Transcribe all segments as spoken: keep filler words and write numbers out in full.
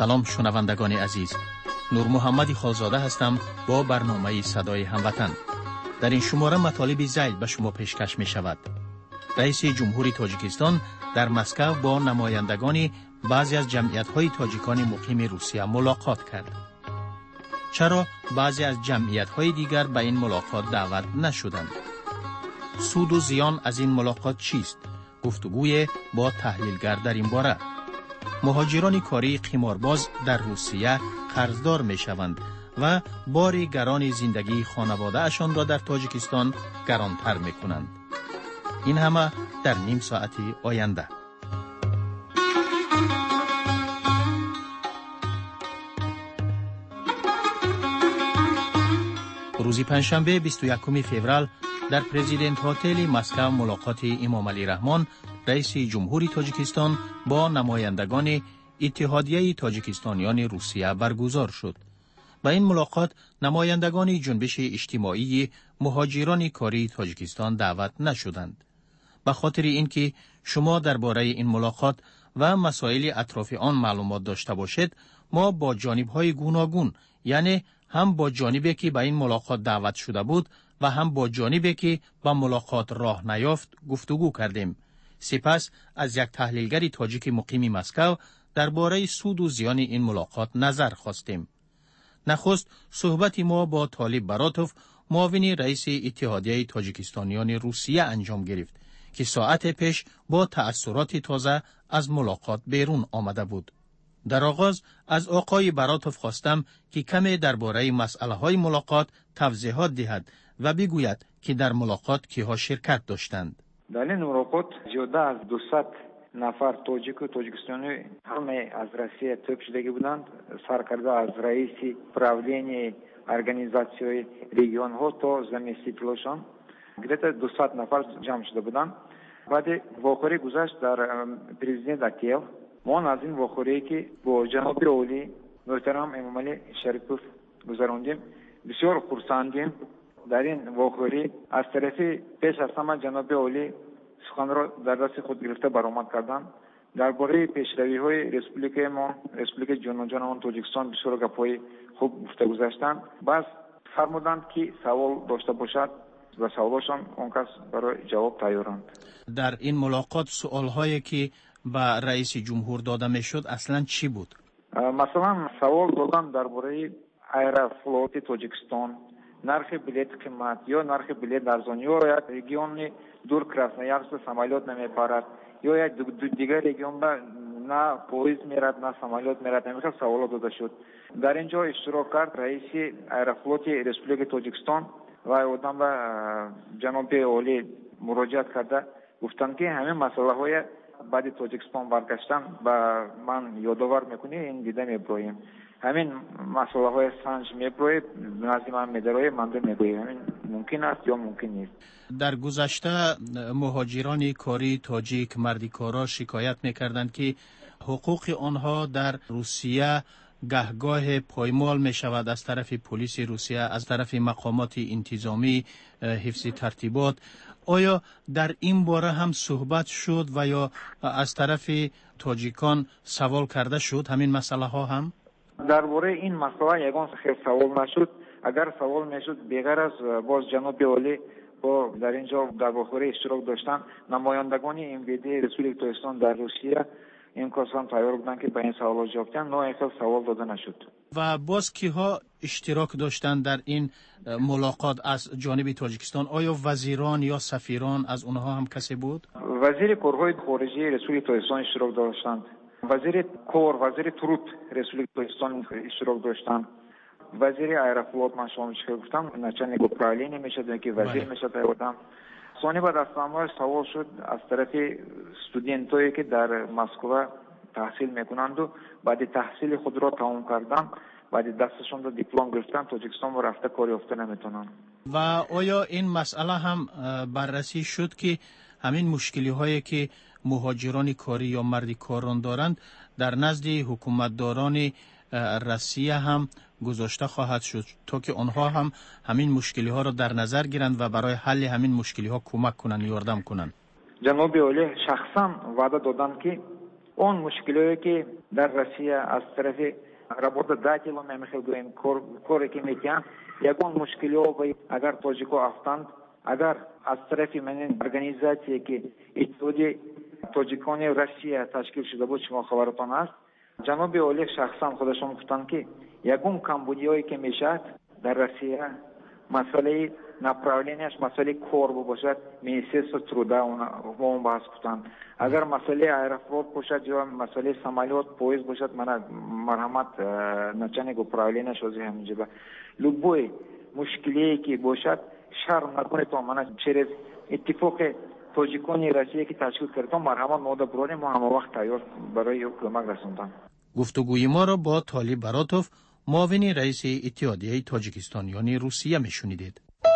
سلام شنوندگان عزیز، نور محمد خالزاده هستم با برنامه صدای هموطن. در این شماره مطالب ذیل به شما پیشکش می شود. رئیس جمهوری تاجیکستان در مسکو با نمایندگان بعضی از جمعیت‌های تاجیکان مقیم روسیه ملاقات کرد. چرا بعضی از جمعیت‌های دیگر به این ملاقات دعوت نشدند؟ سود و زیان از این ملاقات چیست؟ گفتگوی با تحلیلگر در این باره. مهاجران کاری قمارباز در روسیه قرضدار می شوند و بار گران زندگی خانواده اشان را در تاجیکستان گرانتر می کنند. این همه در نیم ساعتی آینده. روز پنجشنبه بیست و یکم فوریه در پرزیدنت هتل مسکو ملاقات امام علی رحمان رئیس جمهوری تاجیکستان با نمایندگان اتحادیه تاجیکستانیان روسیه برگزار شد. با این ملاقات نمایندگان جنبش اجتماعی مهاجران کاری تاجیکستان دعوت نشدند. به خاطر اینکه شما درباره این ملاقات و مسائل اطراف آن معلومات داشته باشید، ما با جانب‌های گوناگون، یعنی هم با جانبی که به این ملاقات دعوت شده بود و هم با جانبی که به ملاقات راه نیافت گفتگو کردیم. سپس از یک تحلیلگر تاجیک مقیم مسکو درباره سود و زیان این ملاقات نظر خواستیم. نخست صحبت ما با طالب براتوف، معاون رئیس اتحادیه تاجیکستانیان روسیه انجام گرفت که ساعت پیش با تأثیرات تازه از ملاقات بیرون آمده بود. در آغاز از آقای براتوف خواستم که کمی درباره مسئله های ملاقات توضیحات دهد و بگوید که در ملاقات کیها شرکت داشتند. در این ملاقات زیاده از دویست نفر تاجیک و تاجیکستانی همه از روسیه توپ شدگی بودند، سرکرده از رئیس правления ارگانیزاسیون رегион ها تا заместителошон где-то دویست نفر جمع شده بودند. بعد واقعی گذشت در پرزیدنت هتل، ما از این واقعی که با جناب اولی محترم امام علی شریفوف گذراندیم بسیار خرسندیم. در این واقعی از طرف پیش از همه جناب اولی سخن را در دست خود گرفته برآمد کردند. درباره پیشروی‌های رسپوبلیک ما، رسپوبلیک جنوب جنوب تاجیکستان بسیار گپ‌های خوب گفته گذاشتند. بس فرمودند که سوال داشته باشد و سوالشان اون کس برای جواب تیارند. در این ملاقات سوال‌هایی که به رئیس جمهور داده میشد اصلا چی بود؟ مثلا سوال دادن درباره аэрофлот تاجیکستان، نرخ بلیط قیمت یا نرخ بلیط ارزان، یا یک رегион دور کراسноярск самолет نمیپرد یا یک دیگر رегион نه پویز میرد نه самолет میرد. همین سوالات داده شد. در اینجا اشتراک کرد رئیس аэрофлот رسپوبلیک تاجیکستان و آدم به جناب اولی مراجعت کرده، گفتند که همین مسئله های بعد تاجیکستان برگشتن با من یادآور میکنی این دیده میبرویم، همین مسئله های سنج میبرویم نزد من میدروی من میگویم همین ممکن است یا ممکن نیست. در گذشته مهاجران کاری تاجیک مردی کارا شکایت میکردند که حقوق آنها در روسیه گهگاه پایمال می شود از طرف پلیس روسیه، از طرف مقامات انتظامی حفظ ترتیبات. آیا در این باره هم صحبت شد و یا از طرف تاجیکان سوال کرده شد همین مسئله ها هم؟ درباره این مسئله یگان خیلی سوال نشد. اگر سوال میشد بغیر از باز جناب اولی با در اینجا در واقعه اشتراک داشتن نمایندگان ام وی دی رسپوبلیک تاجیکستان در روسیه این کسان تیار بودن که به این سوالات جواب بدن، نه این سوال داده نشد. و باز کیها اشتراک داشتن در این ملاقات از جانب تاجیکستان؟ آیا وزیران یا سفیران از اونها هم کسی بود؟ وزیر کارهای خارجی رسپوبلیک تاجیکستان اشتراک داشتند، وزیر کار، وزیر تروت رسپوبلیک تاجیکستان اشتراک داشتند، وزیر аэрофлот من شما چه گفتم начальник управления میشد که وزیر میشد آدم. ثانی بعد از تمام سوال شد از طرف استودنتایی که در مسکو تحصیل میکنند و بعد تحصیل خود را تمام کردن بعد دستشون رو دیپلم گرفتن تاجیکستان و رفته کاری افته نمیتونن. و آیا این مسئله هم بررسی شد که همین مشکلی هایی که مهاجران کاری یا مردی کاران دارند در نزد حکومتداران روسیه هم گذاشته خواهد شد تا که آنها هم همین مشکلی ها را در نظر گیرند و برای حل همین مشکلی ها کمک کنند، یاردم کنند؟ جناب اولی شخصا وعده دادند که اون مشکلی که در روسیه از طرف رابطه ده کیلومتر میخوام گویم کاری که میکنن یکون مشکلی ها باید اگر تاجیکا افتند اگر از طرف من ارگانیزاتی که اتحادیه تاجیکان روسیه تشکیل شده بود شما خبرتان است جناب اولی شخصا خودشون گفتن که یکون کمبودیایی که میشد در روسیه مسئله направленияш مسئله کار باشد Министерство труда اون بحث کردن اگر مسئله аэрофлот باشد یا مسئله самолет поезд باشد من مرحمت начальник управления شوزی همینجا любой مشکلی که باشد شرم نکنه تو من через اتفاق تاجیکان روسیه که تشکیل کرده مرحمت ماده برای ما همه وقت تیار برای کمک رسوندن. گفتگوی ما را با طالب براتوف معاون رئیس اتحادیه تاجیکستانیان روسیه میشنیدید.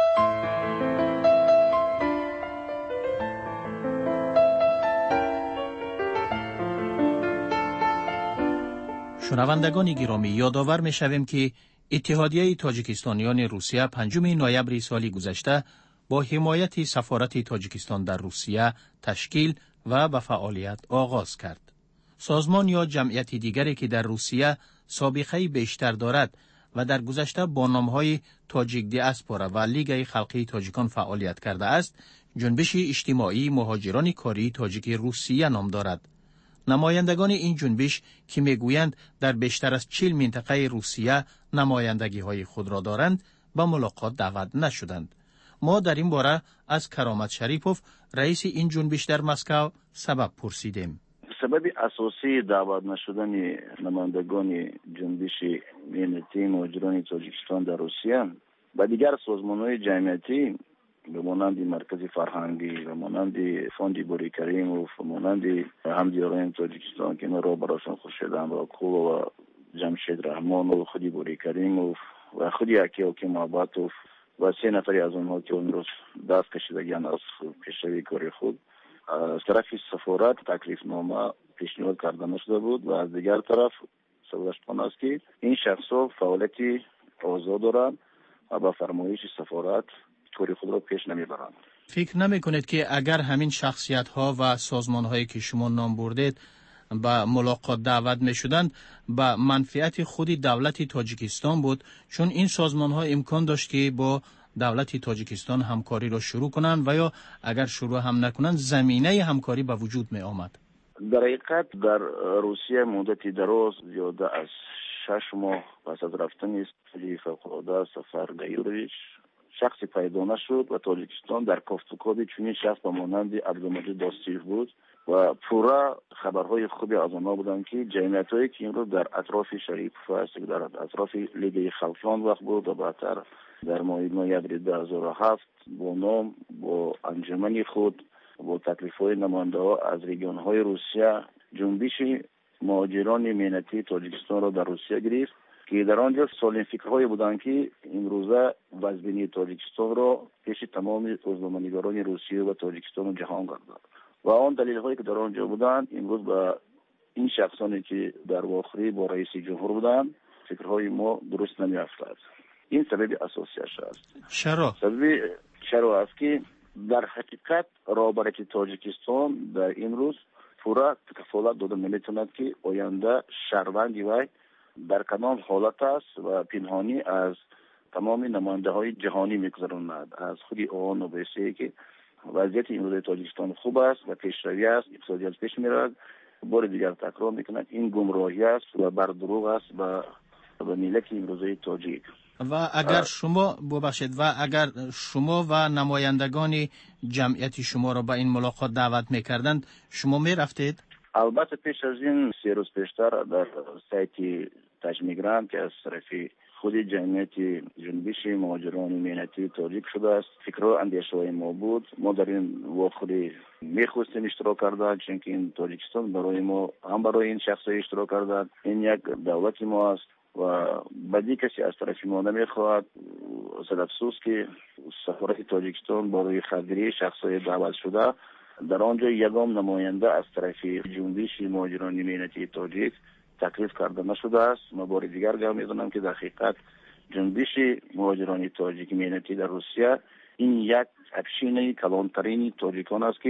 شنوندگان گرامی یادآور می‌شویم که اتحادیه تاجیکستانیان روسیه پنجم نوامبر سال گذشته با حمایت سفارت تاجیکستان در روسیه تشکیل و به فعالیت آغاز کرد. سازمان یا جمعیت دیگری که در روسیه سابقه بیشتر دارد و در گذشته با نام‌های تاجیک دیاسپورا و لیگ خلقی تاجیکان فعالیت کرده است، جنبش اجتماعی مهاجران کاری تاجیک روسیه نام دارد. نمایندگان این جنبش که میگویند در بیشتر از چهل منطقه روسیه نمایندگی های خود را دارند به ملاقات دعوت نشدند. ما در این باره از کرامت شریپوف رئیس این جنبش در مسکو سبب پرسیدیم. سبب اساسی دعوت نشدن نمایندگان جنبش ملتی مهاجران تاجیکستان در روسیه و دیگر سازمان‌های جمعیتی به مانند مرکز فرهنگی و مانند فوند بوری کریموف و مانند همدیاران تاجیکستان که ما را براشون خورشیدن و کوه و جمشید رحمان و خودی بوری کریموف و خودی یکی حاکم محبتوف و سه نفری از آنها که اون روز دست کشیدگیان از پیشروی کاری خود از طرف سفارت تکلیف نامه پیشنهاد کرده نشده بود و از دیگر طرف سوالشتان است که این شخصا فعالیتی آزاد دارند و با فرمایش سفارت کاری خود را پیش نمیبرند. فکر نمی کنید که اگر همین شخصیت ها و سازمان هایی که شما نام بردید به ملاقات دعوت می شدند به منفعت خود دولت تاجیکستان بود، چون این سازمان ها امکان داشت که با دولت تاجیکستان همکاری را شروع کنند و یا اگر شروع هم نکنند زمینه همکاری به وجود می آمد. در حقیقت در روسیه مدتی دراز زیاده از شش ماه پس از رفتن استفاده فوق‌العاده سفر گیورویچ شخصی پیدا نشد و تاجیکستان در کافتوکاب چنین شخص به مانند عبدالمجید داستیف بود و پورا خبرهای خوبی از آنها بودند که جمعیت‌هایی که امروز در اطراف شریف است در اطراف لیگ خلقیان وقت بود و بعدتر در ماه نوامبر دو هزار و هفت با نام با انجمن خود با تکلیف‌های نماینده‌ها از رژیون‌های روسیه جنبش مهاجران ملتی تاجیکستان را در روسیه گرفت که در آنجا سالم فکرهایی بودند که امروزه وزبینی تاجیکستان را پیش تمام روزنامه‌نگاران روسیه و تاجیکستان و جهان گرداند و آن دلیل‌هایی که در آنجا بودند امروز به این شخصانی که در واخری با رئیس جمهور بودند فکرهای ما درست نمی‌افتاد. این سبب اساسیش است. چرا؟ سبب چرا است که در حقیقت رهبری تاجیکستان در این روز پورا کفالت داده نمیتوند که آینده شهروندی وی در کدام حالت است و پنهانی از تمام نماینده های جهانی میگذراند از خودی آن و بیسته که وضعیت امروز تاجیکستان خوب است و پیشروی است اقتصادی از پیش میرود بار دیگر تکرار میکند این گمراهی است و بر دروغ است و به ملت امروزی تاجیک. و اگر شما ببخشید و اگر شما و نمایندگان جمعیت شما را به این ملاقات دعوت میکردند شما میرفتید؟ البته پیش از این سه روز پیشتر در سایت تاجمیگرام که از طرف خود جمعیت جنبش مهاجران ملتی تاجیک شده است فکر و اندیشه های ما بود ما در این واقعی میخواستیم اشتراک کردن چون که این تاجیکستان برای ما هم برای این شخص اشتراک کردن این یک دولت ما است و بدی کسی از طرف ما نمیخواهد صد افسوس که سفارت تاجیکستان برای خبری شخصای دعوت شده در آنجا یگام نماینده از طرف جنبش مهاجران ملتی تاجیک تکلیف کرده نشده است. ما بار دیگر گام میزنم که در حقیقت جنبش مهاجران تاجیک ملتی در روسیه این یک افشین کلانترین تاجیکان است که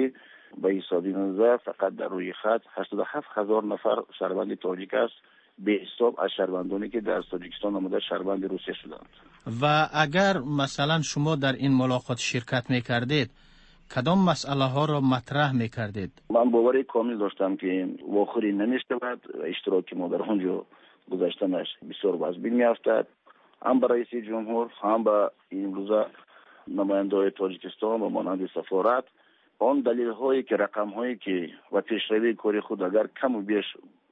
به حساب نظر فقط در روی خط هشتاد و هفت هزار نفر شهروند تاجیک است، به حساب از شهروندانی که در تاجیکستان آمده شهروند روسیه شدند. و اگر مثلا شما در این ملاقات شرکت میکردید کدام مسئله ها را مطرح میکردید؟ من باوری کامل داشتم که واخری نمیشود، اشتراک ما در آنجا گذاشتنش بسیار باز بین میافتد. هم به رئیس جمهور هم به این روزا نماینده تاجیکستان و مانند سفارت آن دلیل هایی که رقم هایی که و پیشروی کاری خود اگر کم و بیش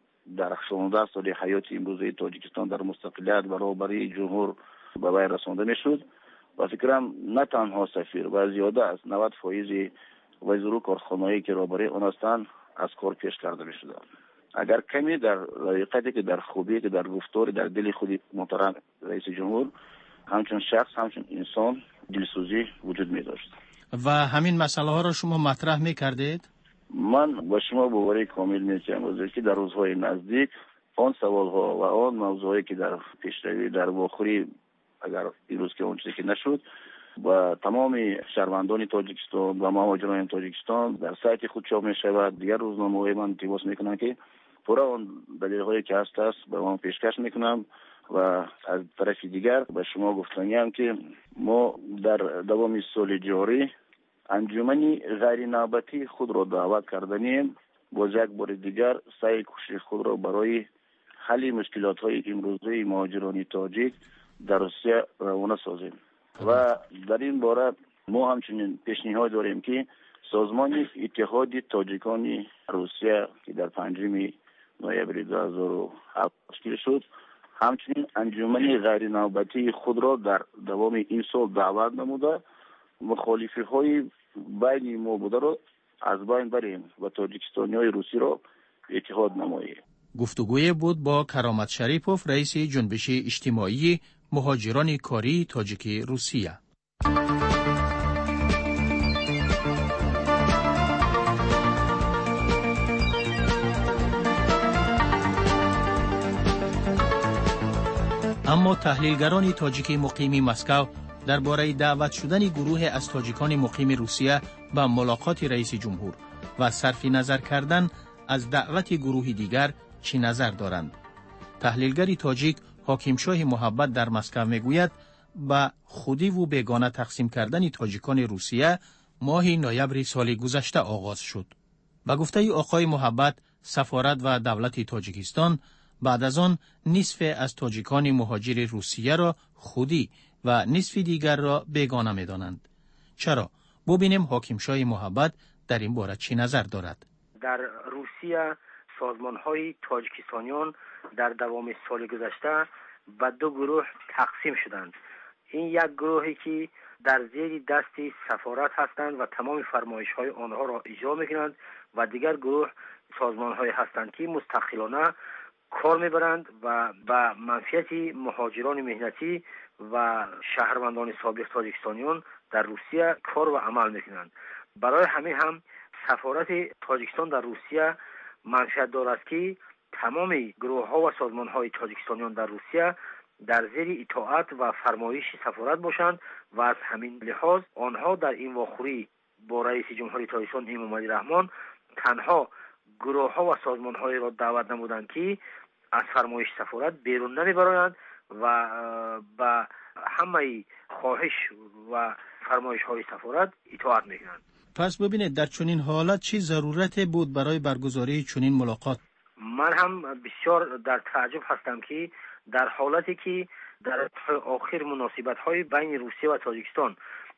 در شانزده سال حیات امروزی تاجیکستان در مستقلیت و رهبری جمهور به وی رسانده میشد و فکرم نه تنها سفیر و زیاده از نود فایز وزیر کارخانه‌ای که رهبری آن هستند از کار پیش کرده میشد. اگر کمی در حقیقتی که در خوبی که در گفتار در دل خود محترم رئیس جمهور همچون شخص همچون انسان دلسوزی وجود می داشت. و همین مسئله ها را شما مطرح می کردید؟ من با شما باوری کامل می‌کنم که در روزهای نزدیک آن سوال ها و آن موضوعی که در پیشروی در واخری اگر این روز که اون چیزی که نشد و تمام شهروندان تاجیکستان و مهاجران تاجیکستان در سایت خود چاپ می‌شود. دیگر روزنامه‌های من تیواس میکنن که پورا آن دلیل‌هایی که هست است به من پیشکش میکنم و از طرف دیگر به شما گفتنیم که ما در دوام سال جاری انجمنی غیر نوبتی خود را دعوت کردنیم با یک بار دیگر سعی کوشش خود را برای حل مشکلات‌های امروزی مهاجران تاجیک در روسیه روانه سازیم و در این باره ما همچنین پیشنهاد داریم که سازمان اتحاد تاجیکان روسیه که در پنجم نوامبر دو هزار و هفت تشکیل شد همچنین انجمن غیر نوبتی خود را در دوام این سال دعوت نموده مخالفی های بین ما بوده را از بین بریم و تاجیکستانی های روسی را اتحاد نماییم. گفتگوی بود با کرامت شریپوف رئیس جنبش اجتماعی مهاجران کاری تاجیک روسیه. اما تحلیلگران تاجیک مقیم مسکو درباره دعوت شدن گروه از تاجیکان مقیم روسیه به ملاقات رئیس جمهور و صرف نظر کردن از دعوت گروه دیگر چی نظر دارند؟ تحلیلگری تاجیک حاکمشاه محبت در مسکو میگوید با خودی و بیگانه تقسیم کردن تاجیکان روسیه ماه نوامبر سال گذشته آغاز شد. به گفته آقای محبت سفارت و دولت تاجیکستان بعد از آن نصف از تاجیکان مهاجر روسیه را خودی و نصف دیگر را بیگانه می دانند. چرا؟ ببینیم حاکمشاه محبت در این باره چی نظر دارد. در روسیه سازمان‌های تاجیکستانیان در دوام سال گذشته به دو گروه تقسیم شدند. این یک گروهی که در زیر دست سفارت هستند و تمام فرمایش‌های آنها را اجرا می‌کنند و دیگر گروه سازمان‌های هستند که مستقلانه کار میبرند و به منفعت مهاجران مهنتی و شهروندان سابق تاجیکستانیان در روسیه کار و عمل میکنند. برای همین هم سفارت تاجیکستان در روسیه منشأ دارد که تمام گروه ها و سازمان های تاجیکستانیان در روسیه در زیر اطاعت و فرمایش سفارت باشند و از همین لحاظ آنها در این واخوری با رئیس جمهوری تاجیکستان امامعلی رحمان تنها گروه ها و سازمان های را دعوت نمودند که از فرمایش سفارت بیرون نمیبرند و به همه خواهش و فرمایش های سفارت اطاعت میکنند. پس ببینید در چنین حالت چی ضرورت بود برای برگزاری چنین ملاقات؟ من هم بسیار در تعجب هستم که در حالتی که در آخر مناسبت های بین روسیه و تاجیکستان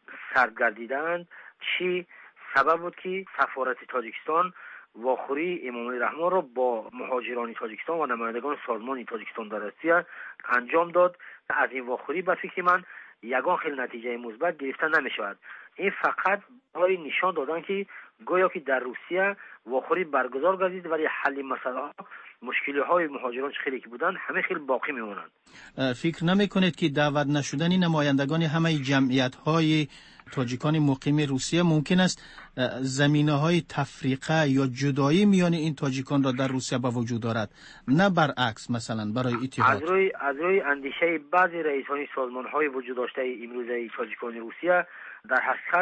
سرگردیدند چی سبب بود که سفارت تاجیکستان واخوری امامعلی رحمان را با مهاجران تاجیکستان و نمایندگان سازمان تاجیکستان در روسیه انجام داد. از این واخوری به فکر من یگان خیلی نتیجه مثبت گرفته نمی شود. این فقط برای نشان دادن که گویا که در روسیه واخوری برگزار گردید ولی حل مسئله ها مشکلی های مهاجران خیلی که بودن همه خیلی باقی میمونند. فکر نمی کنید که دعوت نشدن نمایندگان همه جمعیت های تاجیکان مقیم روسیه ممکن است زمینه های تفریقه یا جدایی میان این تاجیکان را در روسیه به وجود دارد، نه برعکس مثلا برای اتحاد؟ از روی از روی اندیشه بعضی رئیسان سازمان های وجود داشته امروزه تاجیکان روسیه در حقیقت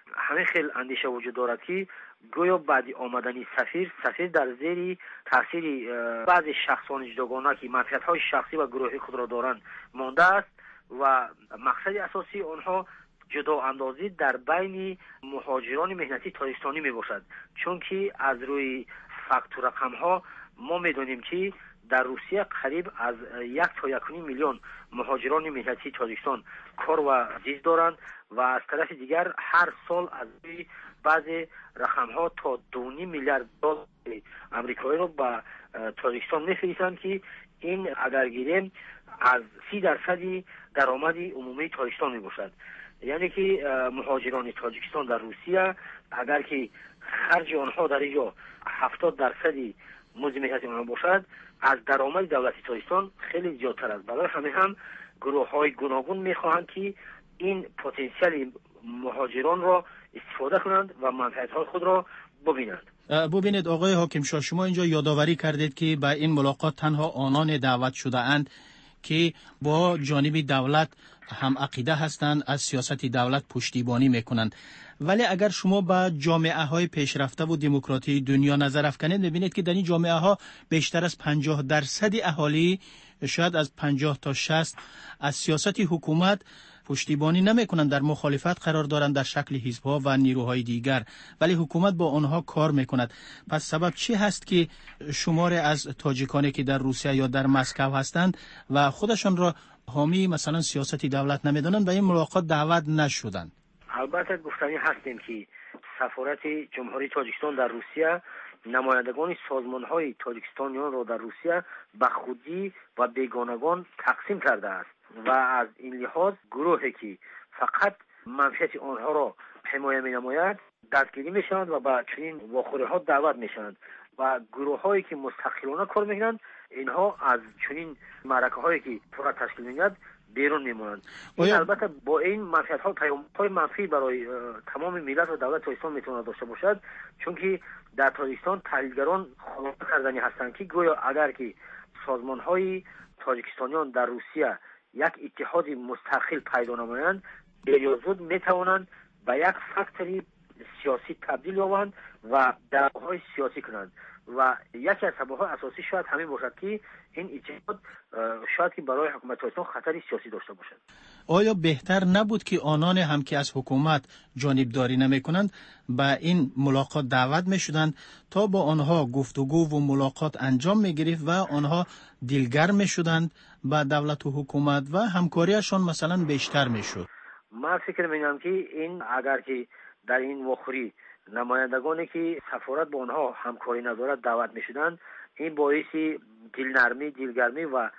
همین خیلی اندیشه وجود دارد که گویا بعد آمدنی سفیر سفیر در زیر تاثیر بعضی شخصان جداگانه که منفعت‌های شخصی و گروهی خود را دارند مانده است و مقصد اساسی آنها جدا اندازی در بین مهاجران مهنتی تاجیکستانی می باشد، چون که از روی فکت و رقم ها ما می دانیم که در روسیه قریب از یک تا یک و نیم میلیون مهاجران مهنتی تاجیکستان کار و زیست دارند و از طرف دیگر هر سال از روی بعضی رقم ها تا دو نیم میلیارد دلار امریکایی رو به تاجیکستان میفرستند که این اگر گیریم از سی درصدی درآمد عمومی تاجیکستان می باشد. یعنی که مهاجران تاجیکستان در روسیه اگر که خرج آنها در اینجا هفتاد درصدی مزد مهنتی آنها باشد، از درآمد دولت تاجیکستان خیلی زیادتر است. برای همین هم گروه های گوناگون میخواهند که این پتانسیل مهاجران را استفاده کنند و منفعت های خود را ببینند. ببینید آقای حاکم شاه، شما اینجا یادآوری کردید که به این ملاقات تنها آنان دعوت شده اند که با جانب دولت هم عقیده هستند، از سیاست دولت پشتیبانی میکنند. ولی اگر شما به جامعه های پیشرفته و دموکراتی دنیا نظر افکنید، میبینید که در این جامعه ها بیشتر از پنجاه درصد اهالی، شاید از پنجاه تا شصت، از سیاست حکومت پشتیبانی نمیکنند، در مخالفت قرار دارند در شکل حزب‌ها و نیروهای دیگر، ولی حکومت با آنها کار میکند. پس سبب چی هست که شمار از تاجیکانی که در روسیه یا در مسکو هستند و خودشان را حامی مثلا سیاست دولت نمیدونند و این ملاقات دعوت نشدند؟ البته گفتنی هستیم که سفارت جمهوری تاجیکستان در روسیه نمایندگان سازمان‌های تاجیکستانیان را در روسیه به خودی و بیگانگان تقسیم کرده است و از این لحاظ گروهی که فقط منفعت آنها را حمایت می‌نماید دستگیری می‌شوند و به چنین واخوری‌ها دعوت می‌شوند و گروه‌هایی که مستقلانه کار می‌کنند اینها از چنین معرکه‌هایی که پورا تشکیل می‌دهند بیرون میمونند. این البته با این منفعت‌ها پیامدهای منفی برای تمام ملت و دولت تاجیکستان میتونه داشته باشد، چون که در تاجیکستان تحلیلگران خلاصه کردنی هستند که گویا اگر که سازمان‌های تاجیکستانیان در روسیه یک اتحاد مستقل پیدا نمایند، بسیار زود میتوانند به یک فاکتوری سیاسی تبدیل یابند و دعواهای سیاسی کنند و یکی از سبب‌های اساسی شاید همین باشد که این اتحاد شاید که برای حکومت تاجیکستان خطری سیاسی داشته باشد. آیا بهتر نبود که آنان هم که از حکومت جانبداری نمی کنند به این ملاقات دعوت می شدند تا با آنها گفتگو و ملاقات انجام می گرفت و آنها دلگرم می شدند به دولت و حکومت و همکاریشان مثلا بیشتر می شد؟ من فکر می کنم که این اگر که در این واخوری نمایندگانی که سفارت با آنها همکاری ندارد دعوت می شدند، این باعث دلنرمی، دلگرمی و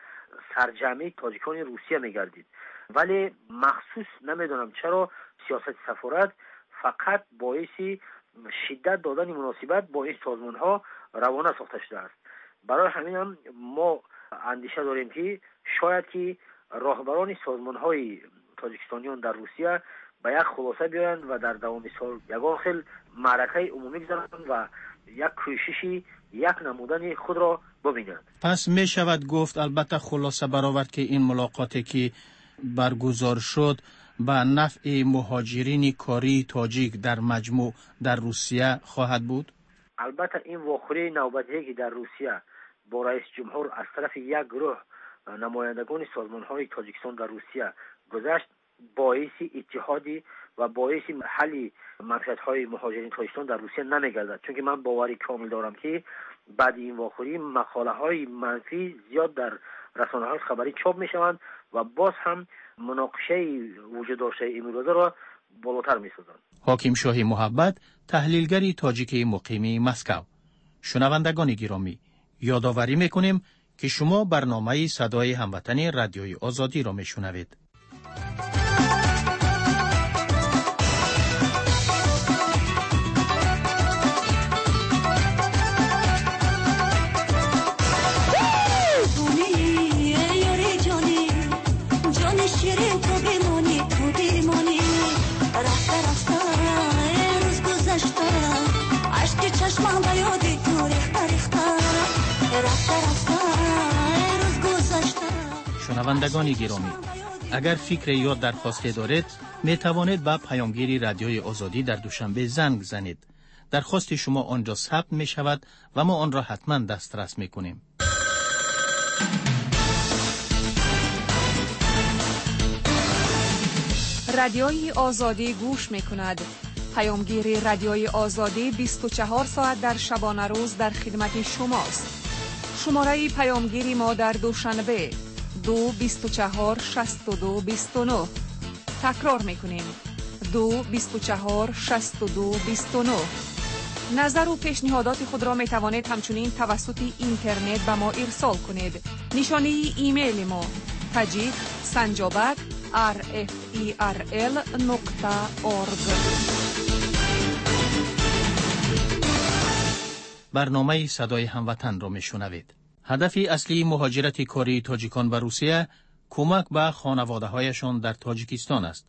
سرجمی تاجیکان روسیه می گردید. ولی مخصوص نمیدونم چرا سیاست سفارت فقط باعث شدت دادن مناسبت با این سازمان ها روانه ساخته شده است. برای همین هم ما اندیشه داریم که شاید که راهبران سازمان های تاجیکستانیان در روسیه به یک خلاصه بیایند و در دوام سال یگان خیل معرکه عمومی گذارند و یک کوششی یک نمودن خود را ببینند. پس می شود گفت البته خلاصه برآورد که این ملاقاتی که برگزار شد به نفع مهاجرین کاری تاجیک در مجموع در روسیه خواهد بود؟ البته این واخوری نوبتی که در روسیه با رئیس جمهور از طرف یک گروه نمایندگان سازمان‌های تاجیکستان در روسیه گذشت باعث اتحادی و باعث حل منفعت‌های مهاجرین تاجیکستان در روسیه نمی‌گردد، چون که من باوری کامل دارم که بعد این واخوری مقاله‌های منفی زیاد در رسانه‌های خبری چاپ می‌شوند و باز هم مناقشه وجود داشته امروزه را بالاتر می‌سازند. حاکم شاه محبت، تحلیلگری تاجیک مقیم مسکو. شنوندگان گرامی، یادآوری می‌کنیم که شما برنامه صدای هموطن رادیوی آزادی را می‌شنوید. شنوندگان گرامی، اگر فکر یا درخواستی دارید می توانید با پیامگیری رادیوی آزادی در دوشنبه زنگ زنید. درخواست شما آنجا ثبت می شود و ما آن را حتما دسترس می کنیم. رادیوی آزادی گوش می کند. پیامگیر رادیوی آزادی بیست و چهار ساعت در شبانه روز در خدمت شماست. شماره پیامگیری ما در دوشنبه دو بیست و چهار شصت و دو بیست و نه. تکرار میکنیم دو بیست و چهار شصت و دو بیست و نه. نظر و پیشنهادات خود را می توانید همچنین توسط اینترنت به ما ارسال کنید. نشانی ایمیل ما تجید سنجابک آر اف ای آر ال نقطه اورگ. برنامه صدای هموطن را میشنوید. هدف اصلی مهاجرت کاری تاجیکان به روسیه کمک به خانواده‌هایشان در تاجیکستان است.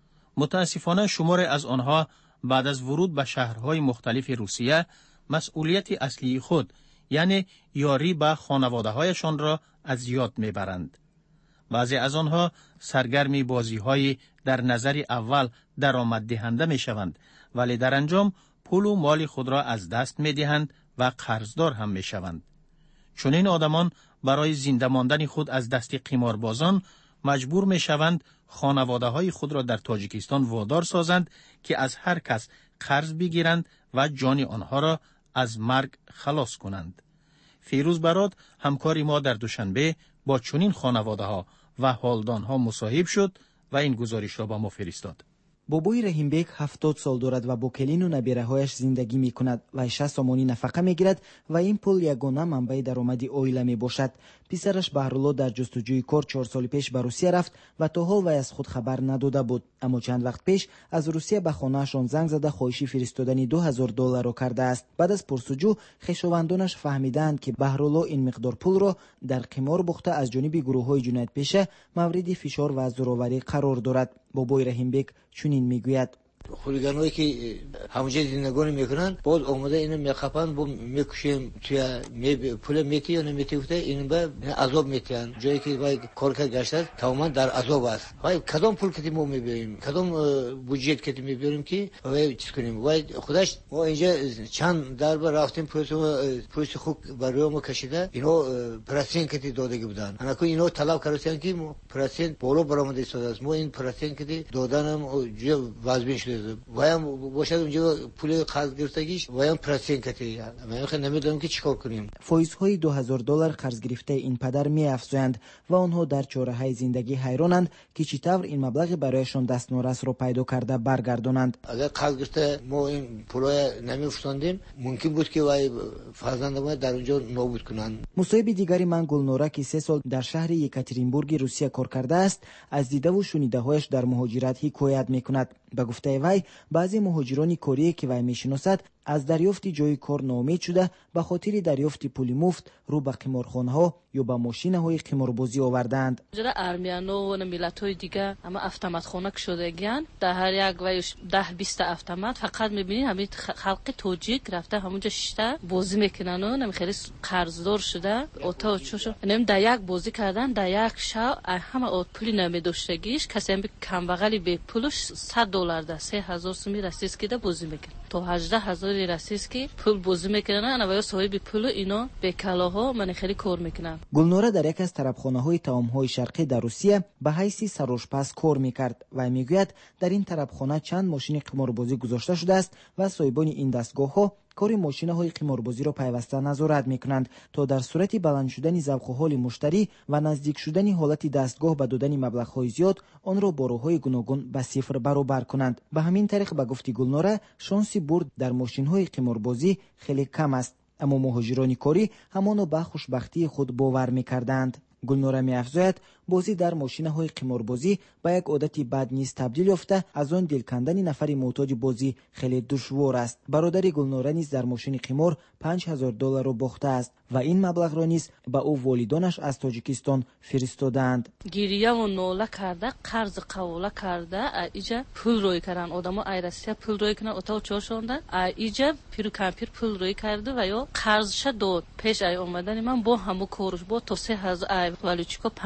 متاسفانه شمار از آنها بعد از ورود به شهرهای مختلف روسیه مسئولیت اصلی خود یعنی یاری به خانواده‌هایشان را از یاد میبرند. بعضی از آنها سرگرمی بازی‌های در نظر اول درآمد دهنده میشوند ولی در انجام پول و مال خود را از دست میدهند و قرضدار هم میشوند. چون این آدمان برای زنده ماندن خود از دست قماربازان مجبور میشوند خانواده های خود را در تاجیکستان وادار سازند که از هر کس قرض بگیرند و جان آنها را از مرگ خلاص کنند. فیروز براد همکاری ما در دوشنبه با چنین خانواده ها و حالدان ها مصاحب شد و این گزارش را با ما فرستاد. بابوی رحیمبک هفتاد سال دارد و با کلین و نبیره‌هایش زندگی می‌کند و شصت سامانی نفقه می‌گیرد و این پول یگانه منبع درآمد عائله میباشد. پسرش بهرالله در جستجوی کار چهار سال پیش به روسیه رفت و تا حال وی از خود خبر نداده بود، اما چند وقت پیش از روسیه به خانه‌شان زنگ زده خواهشی فرستادن دو هزار دلار را کرده است. بعد از پرسجو خویشاوندانش فهمیدند که بهرالله این مقدار پول را در قمار باخته از جانب گروه‌های جنایت‌پیشه مورد فشار و زورآوری قرار دارد. بابوی رحیمبک چنین میگوید: خودگانایی که همونجا زندگانی میکنن بعد اومده اینو میخپن با میکشیم توی می پول میتی یا نمیتی گفته این به عذاب میتن جایی که وای کار کرد گشته تماما در عذاب است. وای کدام پول که ما میبریم کدام بودجه که میبریم که وای چیز کنیم. وای خودش ما اینجا چند دربار رفتیم پلیس پلیس خوب برای ما کشیده اینو پرسین که دادگی بودن انا کو اینو طلب کردن که ما پرسین بالا برآمده است. ما این پرسین که دادنم جو واجبین شده وایم باشد اونجا پول قرض گرفتگیش وایم پرسین کتی من خیلی نمیدونم که چیکار کنیم. فایزهای دو هزار دلار قرض گرفته این پدر میافزایند و آنها در چاره‌های زندگی حیرانند که چطور این مبلغ برایشان دستنورس را پیدا کرده برگردانند. اگر قرض گرفته ما این پولای نمیفروشندیم ممکن بود که وای فرزندمان در اونجا نابود کنند. مصاحب دیگری من گلنورا که سه سال در شهر یکاترینبورگ روسیه کار کرده است از دیده و شنیده‌هایش در مهاجرت حکایت میکند. به گفته وی بعضی مهاجران کره که وی میشناسد از دریافت جای کار ناامید شده به خاطر دریافت پول مفت رو به قمارخانه‌ها یا به ماشین‌های قماربازی آوردند. جدا ارمیانو و ملت‌های دیگه اما اتومات خنک شدگیان در هر یک و ده بیست اتومات فقط می‌بینید همین خلق توجیک رفته همونجا شیشته بازی میکنن و نمیخری قرضدار شده اوتا چوشو نمی در یک بازی کردن در یک شب همه اوت پولی نمیداشتگیش کسی هم کم بغلی به پولش صد دلار ده سه هزار سومی رسیس که بازی میکنه تا هجده هزار رسیس که پول بازی میکنن انا وای صاحب پول اینا به کلاها من خیلی کار میکنن. گلنورا در یک از طربخانه‌های طعام‌های شرقی در روسیه به حیث سرآشپز کار میکرد و میگوید در این طربخانه چند ماشین قماربازی گذاشته شده است و صاحبان این دستگاه‌ها کاری ماشین‌های قماربازی را پیوسته نظارت می‌کنند تا در صورت بلند شدن ذوق و حال مشتری و نزدیک شدن حالت دستگاه به دادن مبلغ‌های زیاد آن را با راه‌های گوناگون به صفر برابر کنند. به همین طریق به گفته گلنورا شانس برد در ماشین‌های قماربازی خیلی کم است، اما مهاجران کاری همانو به خوشبختی خود باور می‌کردند. گلنورا می‌افزاید بازی در ماشین‌های قماربازی به یک عادت بد نیز تبدیل یافته از آن دل کندن نفری محتاج بازی خیلی دشوار است. برادر گلنورا نیز در ماشین قمار پنج هزار دلار را باخته است و این مبلغ را نیز به او والدانش از تاجیکستان فرستادند. گریه و ناله کرده قرض قبول کرده ایجا پول روی کردن آدم‌ها ایرسیا پول روی کنن اتاق چاشونده ایجا پیرو کمپیر پول روی کرده و یا قرضش داد پیش ای اومدن من با همو کارش با تو سه هزار ولی چیکو پنجاه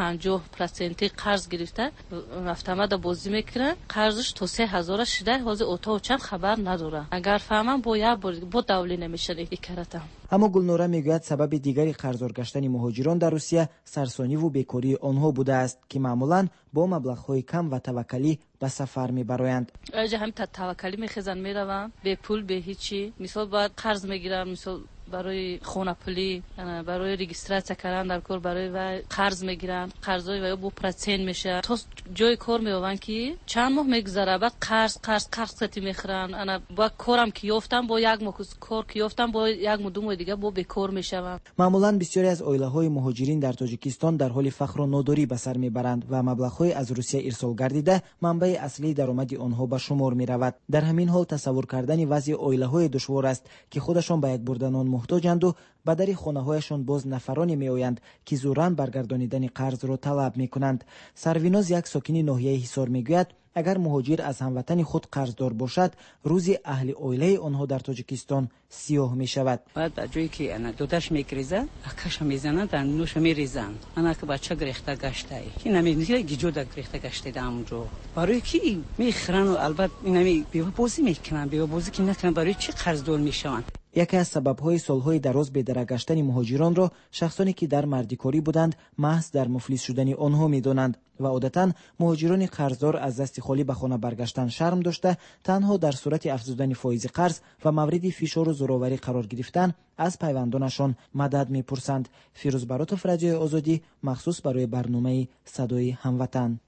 проценти قرض گرفته автомат بازی میکنه قرضش تا سه هزار شده حاضر اوتا چند خبر نداره اگر فهمم با یک بار با دولی نمیشه دیگراتم. اما گلنوره میگوید سبب دیگری قرضدار گشتن مهاجران در روسیه سرسانی و بیکاری آنها بوده است که معمولا با مبلغ‌های کم و توکلی به سفر میبرند. اجا هم توکلی میخزن میروم به پول به هیچی مثال باید قرض میگیرم مثال برای خونه پولی برای رجیستراسی کردن در کار برای و قرض میگیرن قرضای و با پرسنت میشه تا جای کار میوون که چند ماه میگذره بعد قرض قرض قرض کتی میخرن انا با کارم که یافتم با یک ماه کار که یافتم با یک ماه دو ماه دیگه با بیکار میشم. معمولا بسیاری از عائله‌های مهاجرین در تاجیکستان در حال فقر و ناداری به سر میبرند و مبلغ‌های از روسیه ارسال گردیده منبع اصلی درآمد آنها به شمار میرود. در همین حال تصور کردن وضع عائله‌های دشوار است که خودشان به یک برده نان محتاجند و به در خانه‌هایشان باز نفرانی میآیند که زوراً برگردانیدن قرض را طلب میکنند. سرویناز یک ساکن ناحیه حصار میگوید اگر مهاجر از هموطن خود قرضدار باشد روزی اهل عائله آنها در تاجیکستان سیاه می شود. بعد در جایی که انا دودش میگریزه کش میزنند در نوش میریزند انا که بچه گرفته گشته که نمیدونی گیجو در گرفته گشته در اونجا برای کی میخرن و البته نمی بیوه بازی میکنن بیوه بازی که نکنن برای چی قرضدار میشوند. یکی از سبب‌های سال‌های دراز به درگشتن مهاجران را شخصانی که در مردیکاری بودند محض در مفلس شدن آنها می‌دانند و عادتاً مهاجران قرضدار از دست خالی به خانه برگشتن شرم داشته تنها در صورت افزودن فایز قرض و مورد فشار و زورآوری قرار گرفتن از پیوندانشان مدد می‌پرسند. فیروز براتوف، رادیو آزادی، مخصوص برای برنامه صدای هموطن.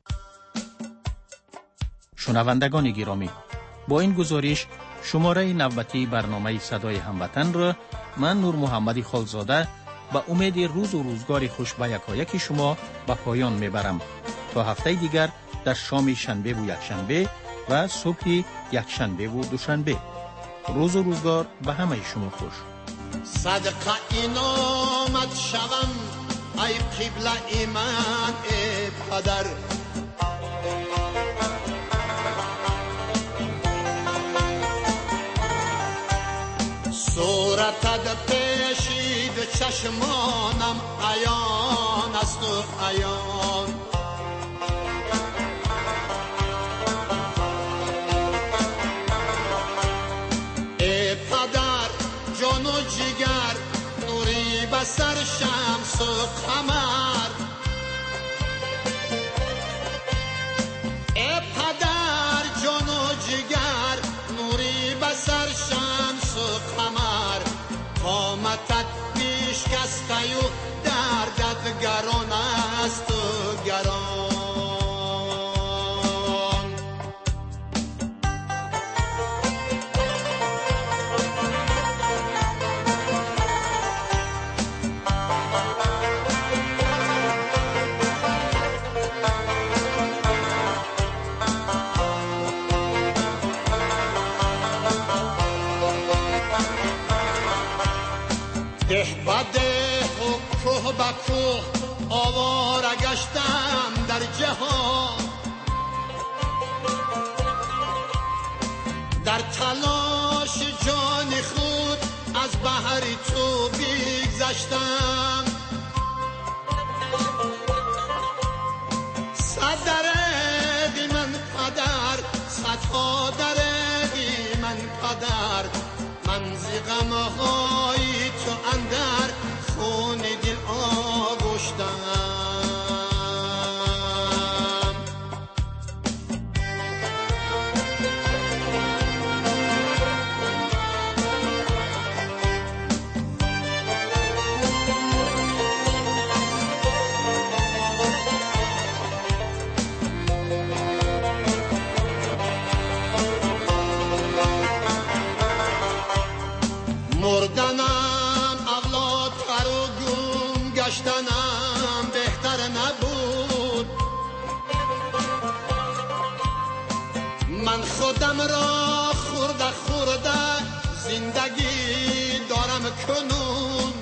شنوندگان گرامی، با این گزارش شماره نوبتی برنامه صدای هموطن را من نور محمدی خالزاده با امید روز و روزگار خوش به یکایک شما به پایان میبرم تا هفته دیگر در شام شنبه و یکشنبه و صبح یکشنبه و دوشنبه. روز و روزگار به همه شما خوش. صدقه این آمد شوم ای قبله من ای پدر صورتت پیشید چشمانم عیان است و عیان ای پدر جان و جگر نوری بسر شمس و قمر ای پدر جان و جگر نوری بسر شمس و قمر قامتت پیش کسته و دردت گران است و گران ده بده و کوه به کوه آواره گشتم در جهان در تلاش جان خود از بحر تو بگذشتم صد درد من پدر صدها درد من پدر من زیغم های تو اندر خون دل آغشتم مردنم اولادتر و گم گشتنم بهتر نبود من خودم را خورده خورده زندگی دارم کنون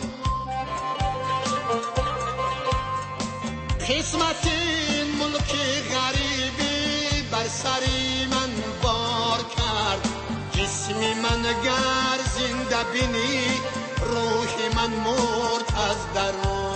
قسمت این ملک غریبی بر سری من بار کرد جسمی من گر زنده بینی روح من مرد از درون